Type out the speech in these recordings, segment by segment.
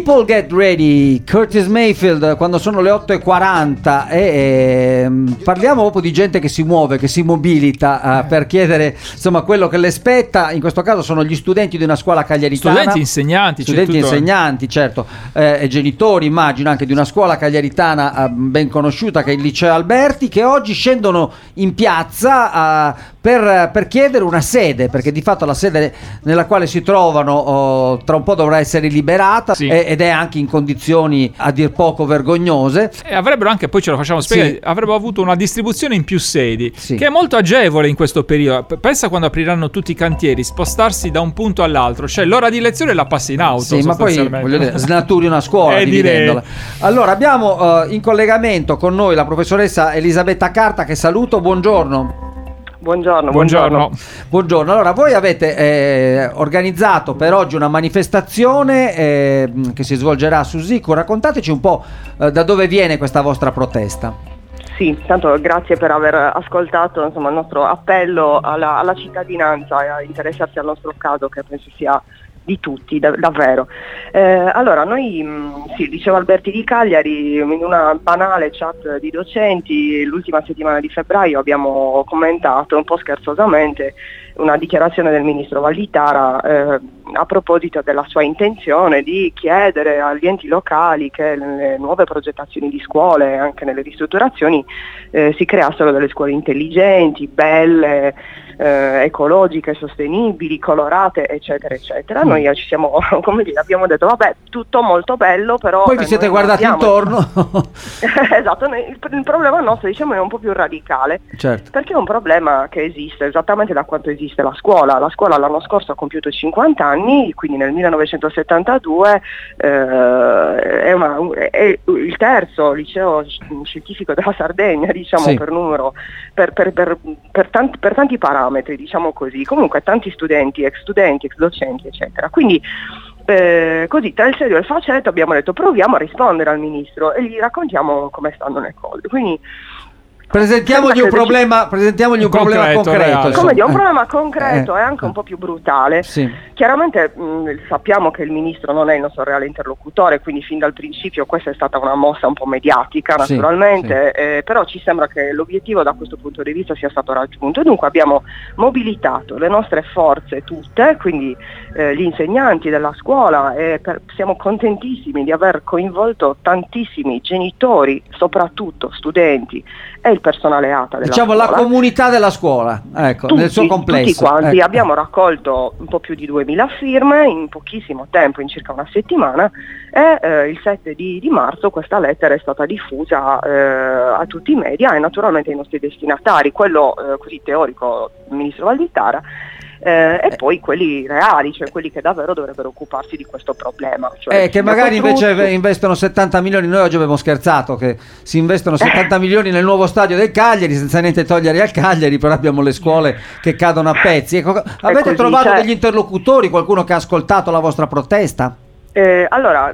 People Get Ready, Curtis Mayfield, quando sono le 8:40 e parliamo proprio di gente che si muove, che si mobilita per chiedere insomma quello che le spetta. In questo caso sono gli studenti di una scuola cagliaritana, studenti insegnanti, insegnanti, certo, e genitori, immagino, anche di una scuola cagliaritana ben conosciuta, che è il Liceo Alberti, che oggi scendono in piazza per chiedere una sede, perché di fatto la sede nella quale si trovano tra un po' dovrà essere liberata, sì, ed è anche in condizioni a dir poco vergognose. E avrebbero anche, poi ce lo facciamo spiegare, sì, avrebbero avuto una distribuzione in più sedi, sì, che è molto agevole in questo periodo. Pensa quando apriranno tutti i cantieri, spostarsi da un punto all'altro, cioè l'ora di lezione la passi in auto, sì, ma poi voglio dire, snaturi una scuola dividendola. Allora abbiamo in collegamento con noi la professoressa Elisabetta Carta, che saluto. Buongiorno. Buongiorno. Allora, voi avete organizzato per oggi una manifestazione che si svolgerà a Susico. Raccontateci un po' da dove viene questa vostra protesta. Sì, tanto grazie per aver ascoltato, insomma, il nostro appello alla cittadinanza a interessarsi al nostro caso, che penso sia di tutti, davvero. Allora, noi, sì, Liceo Alberti di Cagliari, in una banale chat di docenti, l'ultima settimana di febbraio abbiamo commentato un po' scherzosamente una dichiarazione del ministro Valditara a proposito della sua intenzione di chiedere agli enti locali che nelle nuove progettazioni di scuole, anche nelle ristrutturazioni, si creassero delle scuole intelligenti, belle, ecologiche, sostenibili, colorate, eccetera eccetera. Noi ci siamo, come dire, abbiamo detto vabbè, tutto molto bello, però poi vi siete guardati intorno. Esatto, il problema nostro, diciamo, è un po' più radicale, certo, perché è un problema che esiste esattamente da quanto esiste la scuola. La scuola l'anno scorso ha compiuto 50 anni, quindi nel 1972 è il terzo liceo scientifico della Sardegna, diciamo, sì, per numero, per tanti parametri, diciamo così. Comunque tanti studenti, ex docenti, eccetera. Quindi così, tra il serio e il faceto, abbiamo detto proviamo a rispondere al ministro e gli raccontiamo come stanno le cose. Quindi presentiamogli un problema concreto. Come dire, un problema concreto e anche un po' più brutale. Sì. Chiaramente sappiamo che il ministro non è il nostro reale interlocutore, quindi fin dal principio questa è stata una mossa un po' mediatica, naturalmente, sì. Però ci sembra che l'obiettivo da questo punto di vista sia stato raggiunto, e dunque abbiamo mobilitato le nostre forze tutte, quindi gli insegnanti della scuola, e siamo contentissimi di aver coinvolto tantissimi genitori, soprattutto studenti, e il personale ATA della scuola, la comunità della scuola, ecco, nel suo complesso. Tutti quanti, ecco. Abbiamo raccolto un po' più di 2000 firme in pochissimo tempo, in circa una settimana, e il 7 di marzo questa lettera è stata diffusa a tutti i media e naturalmente ai nostri destinatari, quello così teorico, il ministro Valditara, e poi quelli reali, cioè quelli che davvero dovrebbero occuparsi di questo problema, cioè che magari invece investono 70 milioni. Noi oggi abbiamo scherzato che si investono 70 milioni nel nuovo stadio del Cagliari, senza niente togliere al Cagliari, però abbiamo le scuole che cadono a pezzi. Ecco, avete trovato degli interlocutori, qualcuno che ha ascoltato la vostra protesta? Allora,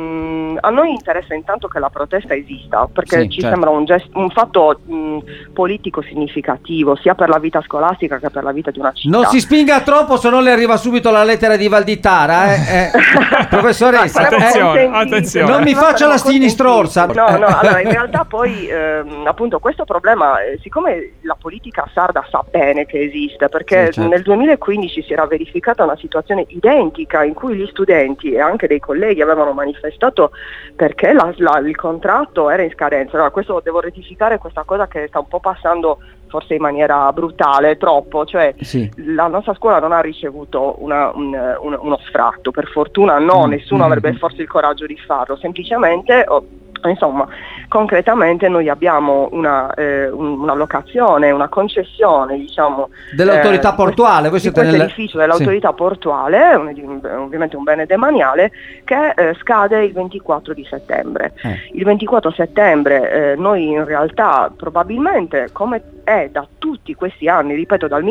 a noi interessa intanto che la protesta esista, perché sì, ci certo, sembra un fatto politico significativo, sia per la vita scolastica che per la vita di una città. Non si spinga troppo, se no le arriva subito la lettera di Valditara, professoressa. Attenzione. Non mi faccia la sinistrorsa. No, allora in realtà poi appunto questo problema, siccome la politica sarda sa bene che esiste, perché sì, certo, nel 2015 si era verificata una situazione identica in cui gli studenti e anche dei colleghi avevano manifestato perché il contratto era in scadenza. Allora, questo devo rettificare questa cosa che sta un po' passando forse in maniera brutale, troppo, cioè sì, la nostra scuola non ha ricevuto uno sfratto, per fortuna no, nessuno avrebbe forse il coraggio di farlo, semplicemente insomma, concretamente noi abbiamo una locazione, una concessione, diciamo, dell'autorità portuale. Voi siete nell'edificio dell'autorità portuale, ovviamente un bene demaniale, che scade il 24 di settembre. Il 24 settembre noi in realtà probabilmente, come è da tutti questi anni, ripeto dal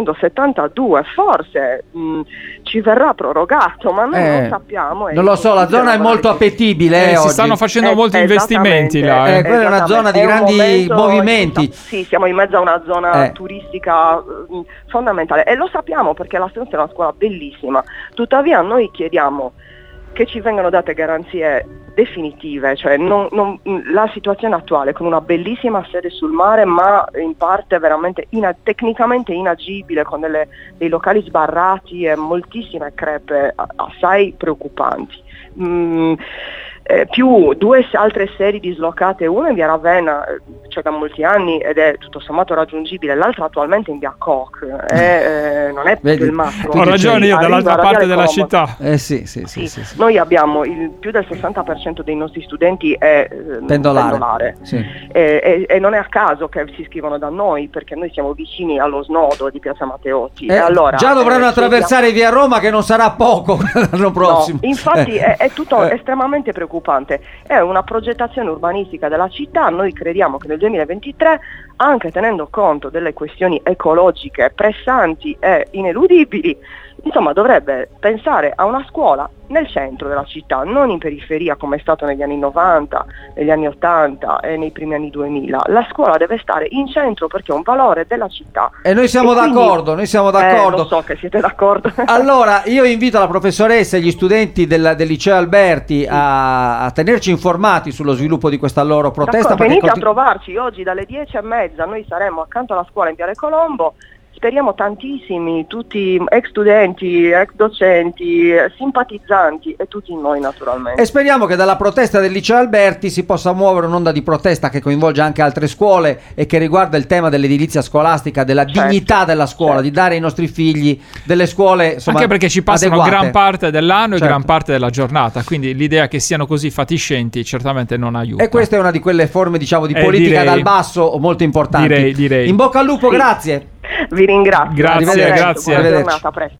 1972, forse ci verrà prorogato, ma noi non sappiamo. Non lo so, la zona è molto appetibile. Si stanno facendo molti investimenti là. Quella è una zona di grandi movimenti. Sì, siamo in mezzo a una zona turistica fondamentale, e lo sappiamo perché la nostra è una scuola bellissima. Tuttavia noi chiediamo che ci vengano date garanzie definitive, cioè la situazione attuale con una bellissima sede sul mare, ma in parte veramente tecnicamente inagibile, con dei locali sbarrati e moltissime crepe assai preoccupanti. Più 2 altre sedi dislocate, una in via Ravenna, cioè da molti anni, ed è tutto sommato raggiungibile, l'altra attualmente in via Koch, non è proprio il massimo. Ho ragione io, dall'altra parte della città. Sì. Noi abbiamo più del 60% dei nostri studenti è pendolare. Sì. E non è a caso che si iscrivono da noi, perché noi siamo vicini allo snodo di Piazza Matteotti. Allora, già dovranno attraversare via Roma, che non sarà poco l'anno prossimo. No, infatti è tutto estremamente preoccupante. È una progettazione urbanistica della città. Noi crediamo che nel 2023, anche tenendo conto delle questioni ecologiche pressanti e ineludibili, insomma, dovrebbe pensare a una scuola nel centro della città, non in periferia come è stato negli anni 90, negli anni 80 e nei primi anni 2000. La scuola deve stare in centro perché è un valore della città. E noi siamo d'accordo, Lo so che siete d'accordo. Allora, io invito la professoressa e gli studenti del liceo Alberti a tenerci informati sullo sviluppo di questa loro protesta. Venite a trovarci oggi dalle 10:30, noi saremo accanto alla scuola in Viale Colombo. Speriamo tantissimi, tutti ex studenti, ex docenti, simpatizzanti e tutti noi naturalmente. E speriamo che dalla protesta del liceo Alberti si possa muovere un'onda di protesta che coinvolge anche altre scuole e che riguarda il tema dell'edilizia scolastica, della dignità della scuola, di dare ai nostri figli delle scuole, insomma, anche perché ci passano adeguate. Gran parte dell'anno e gran parte della giornata, quindi l'idea che siano così fatiscenti certamente non aiuta. E questa è una di quelle forme, diciamo, di politica dal basso molto importanti. Direi. In bocca al lupo, grazie. Vi ringrazio. Grazie. Buona giornata, a presto.